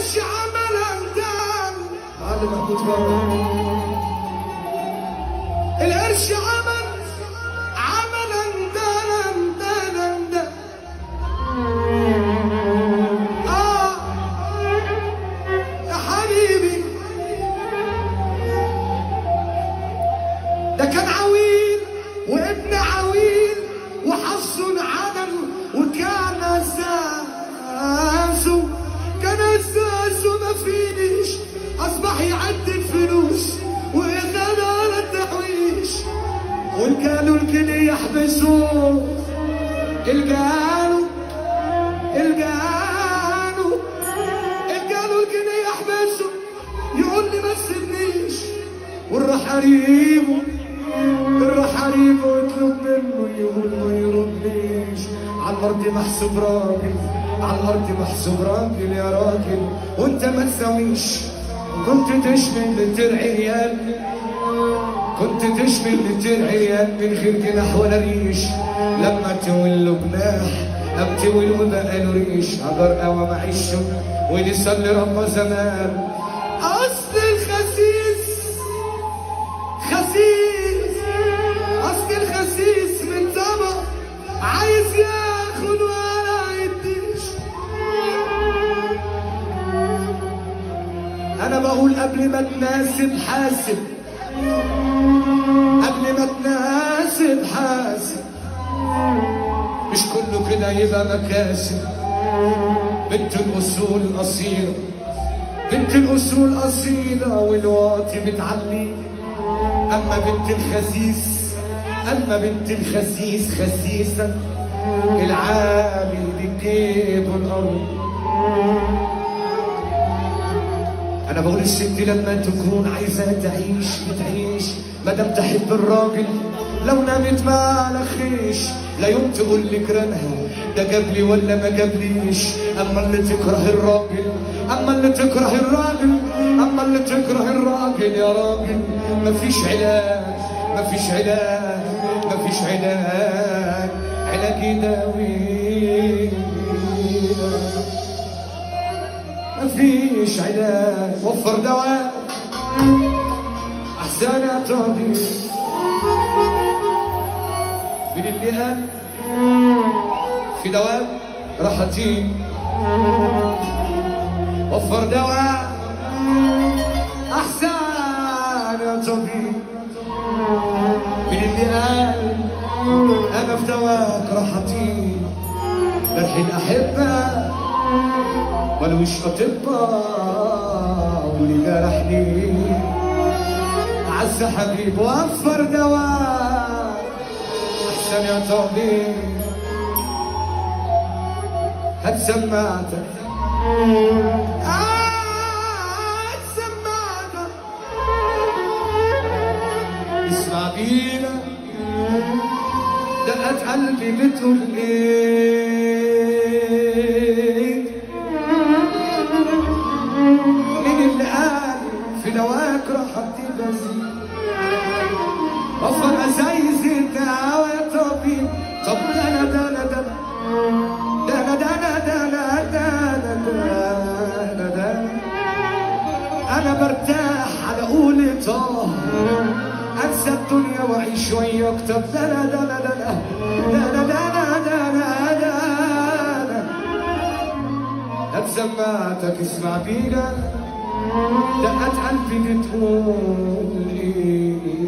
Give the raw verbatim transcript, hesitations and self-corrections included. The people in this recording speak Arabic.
القرش عمل اندال هذا محمود فرج. القرش عمل عمل اندال اندال اندال اه يا حبيبي ده كان عويل وابن عويل وحظه انعدل وكان اساسه كان اساسه ما فينيش اصبح يعد الفلوس ويغنى على التحويش والقالوا الكلي يحبسوه القالوا القالوا القالوا الكلي يحبسه يقول لي ما تسيبنيش والراح قريبه الراح قريبه يطلب منه يقول ما يردنيش على الارض محسوب راجل على الارض محسوب راجل يا راجل وانت ما تساويش كنت تشمل لترعي ريال كنت تشمل لترعي ريال من غير جناح ولا ريش لما تول له جناح قام تول وبقى له ريش عبر قوى معيشه ولسه اللي ربى زمان اصل الخسيس خسيس اصل الخسيس من طبق عايز ياخد ولا يديش. انا بقول قبل ما تناسب حاسب قبل ما تناسب حاسب مش كله كده يبقى مكاسب. بنت الاصول اصيله بنت الاصول اصيله والواطي بتعلي اما بنت الخسيس اما بنت الخسيس خسيسه العامل بجيب الارض. انا بقول الست لما تكون عايزه تعيش بتعيش مادام تحب الراجل لو نامت ما خيش لا يوم تقول لك رنها ده جابلي ولا ما جابليش. اما اللي تكره الراجل اما اللي تكره الراجل اما اللي تكره الراجل يا راجل مفيش علاج مفيش علاج مفيش علاج علاج يداوي مفيش علاج. وفر دواء احسن يا طبيب من اللي قال في دواء راحتين. وفر دواء احسن يا طبيب من اللي قال انا في دواك راحتين. جرح الاحبه ملوش اطباء واللي جرحني عز حبيب. وفر دواء احسن يا طبيب. هات سماعتك هات سماعتك اسمع بينا دقت قلبي بتقول ايه مين اللي قال في دواك راحتي بزيد. وفر ازايز الدعوة يا طبيب. طب ده انا ده انا ده ده انا ده انا ده انا ده انا ده انا برتاح على قولي طه انسى الدنيا واعيش وياك. طب ده انا ده انا ده انا ده انا ده انا ده انا ده انا هات سماعتك اسمع بينا دقت قلبي بتقول ايه